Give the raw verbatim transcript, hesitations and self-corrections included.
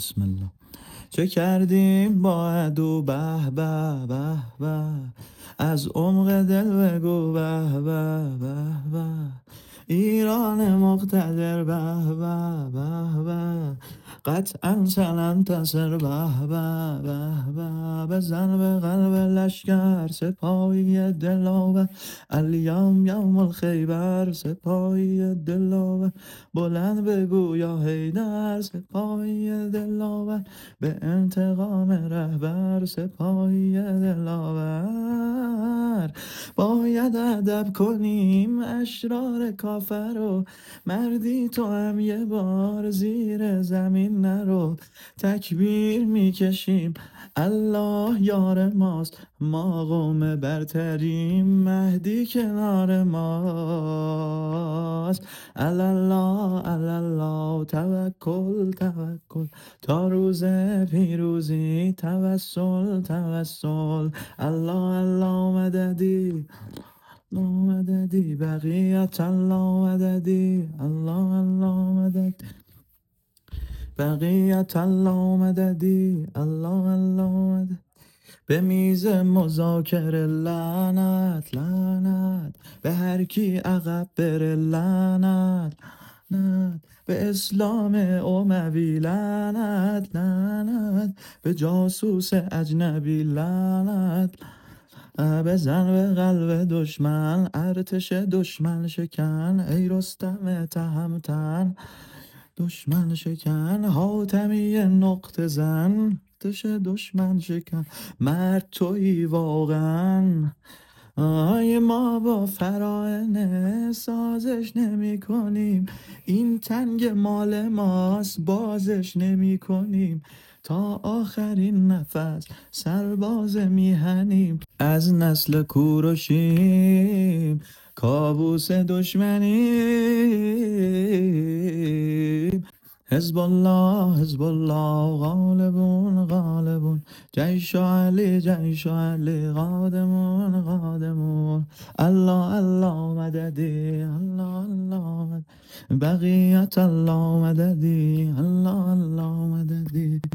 بسم الله. چه کردیم با عدو؟ به به به به، از عمق دل بگو به به به به، ایران مقتدر به به به به، قطعا سننتصر به به به به، بزن به قلب لشکر سپاهی دلاور، الیوم یوم الخیبر سپاهی دلاور، بلند بگو یا حیدر سپاهی دلاور، به انتقام رهبر سپاهی دلاور. باید ادب کنیم اشرار کافر و مردی تو هم یه بار زیر زمین نرو، تکبیر میکشیم الله یار ماست، ما قوم برتریم مهدی کنار ماست. الله الله توکل توکل، تا روز پیروزی توسل توسل، الله الله مددی الله مددی، بقیت الله مددی، الله الله مددی، بقیت الله مددی، الله الله مددی. به میز مذاکره لعنت لعنت، به هر کی عقب بره لعنت لعنت، به اسلام اموی لعنت لعنت، به جاسوس اجنبی لعنت. بزن به قلب دشمن ارتش دشمن شکن، ای رستم تهمتن دشمن شکن، حاتمی نقطه زن ارتش دشمن شکن، مرد تویی واقعا. آی ما با فراعنه سازش نمی کنیم، این تنگ مال ماست بازش نمی کنیم، تا آخرین نفس سرباز میهنیم، از نسل کوروشیم کابوس دشمنیم. حزب الله حزب الله غالبون غالبون، جیش علی جیش علی قادمون قادمون، الله الله مددی الله الله مددی، بقیت الله مددی الله الله مددی.